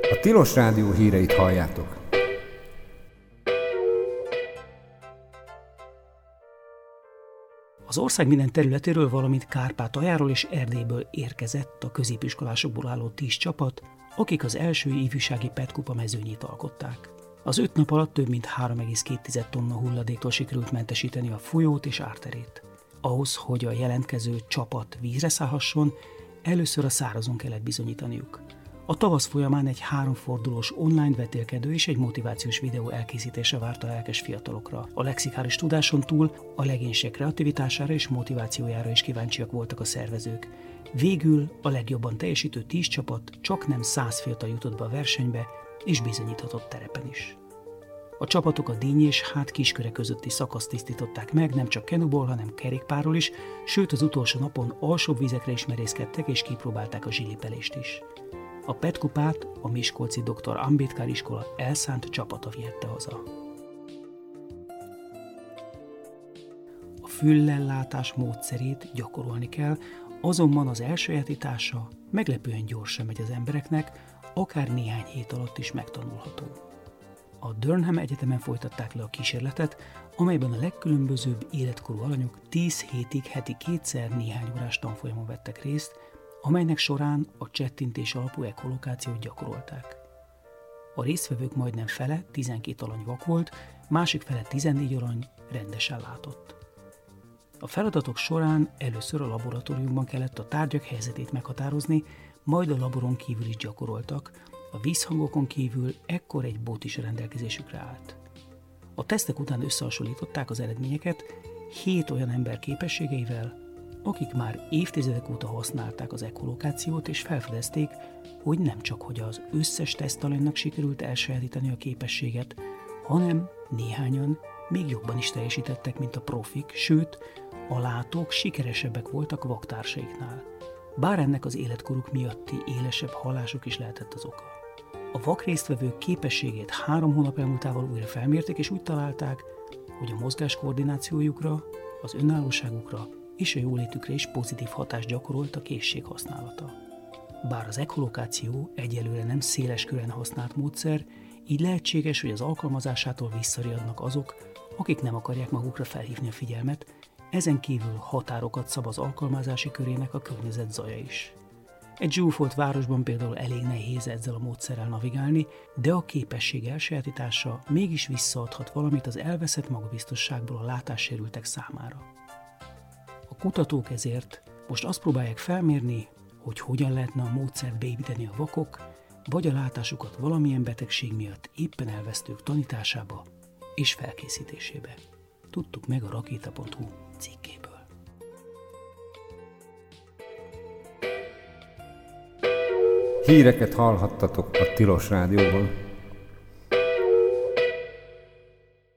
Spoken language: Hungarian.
A Tilos Rádió híreit halljátok. Az ország minden területéről, valamint Kárpátaljáról és Erdélyből érkezett a középiskolásokból álló 10 csapat, akik az első ifjúsági PET-kupa mezőnyét alkották. Az 5 nap alatt több mint 3,2 tonna hulladéktól sikerült mentesíteni a folyót és árterét. Ahhoz, hogy a jelentkező csapat vízre szállhasson, először a szárazon kellett bizonyítaniuk. A tavasz folyamán egy 3 fordulós online vetélkedő és egy motivációs videó elkészítése várta a lelkes fiatalokra. A lexikális tudáson túl a legénység kreativitására és motivációjára is kíváncsiak voltak a szervezők. Végül a legjobban teljesítő 10 csapat csaknem 100 fiatal jutott be a versenybe, és bizonyíthatott terepen is. A csapatok a Díny és Kisköre közötti szakaszt tisztították meg, nem csak kenuból, hanem kerékpárról is, sőt az utolsó napon alsóbb vizekre is merészkedtek és kipróbálták a zsilipelést is. A PET-kupát a miskolci Dr. Ambedkar iskola elszánt csapata vihette haza. A füllellátás módszerét gyakorolni kell, azonban az elsajátítása meglepően gyorsan megy az embereknek, akár néhány hét alatt is megtanulható. A Durham Egyetemen folytatták le a kísérletet, amelyben a legkülönbözőbb életkorú alanyok 10 hétig heti 2-szer néhány órás tanfolyamon vettek részt, amelynek során a csettintés alapú echolokációt gyakorolták. A résztvevők majdnem fele, 12 alany vak volt, másik fele 14 alany rendesen látott. A feladatok során először a laboratóriumban kellett a tárgyak helyzetét meghatározni, majd a laboron kívül is gyakoroltak, a vízhangokon kívül ekkor egy bot is rendelkezésükre állt. A tesztek után összehasonlították az eredményeket 7 olyan ember képességeivel, akik már évtizedek óta használták az echolokációt, és felfedezték, hogy nem csak hogy az összes tesztalanynak sikerült elsajátítani a képességet, hanem néhányan még jobban is teljesítettek, mint a profik, sőt, a látók sikeresebbek voltak vaktársaiknál. Bár ennek az életkoruk miatti élesebb hallásuk is lehetett az oka. A vak résztvevők képességét 3 hónap elmúltával újra felmérték, és úgy találták, hogy a mozgás koordinációjukra, az önállóságukra és a jólétükre is pozitív hatást gyakorolt a készség használata. Bár az echolokáció egyelőre nem széles körben használt módszer, így lehetséges, hogy az alkalmazásától visszariadnak azok, akik nem akarják magukra felhívni a figyelmet, ezen kívül határokat szab az alkalmazási körének a környezet zaja is. Egy zsúfolt városban például elég nehéz ezzel a módszerrel navigálni, de a képesség elsajátítása mégis visszaadhat valamit az elveszett magabiztosságból a látássérültek számára. A kutatók ezért most azt próbálják felmérni, hogy hogyan lehetne a módszert beépíteni a vakok, vagy a látásukat valamilyen betegség miatt éppen elvesztők tanításába és felkészítésébe. Tudtuk meg a rakéta.hu cikkéből. Híreket hallhattatok a Tilos Rádióban.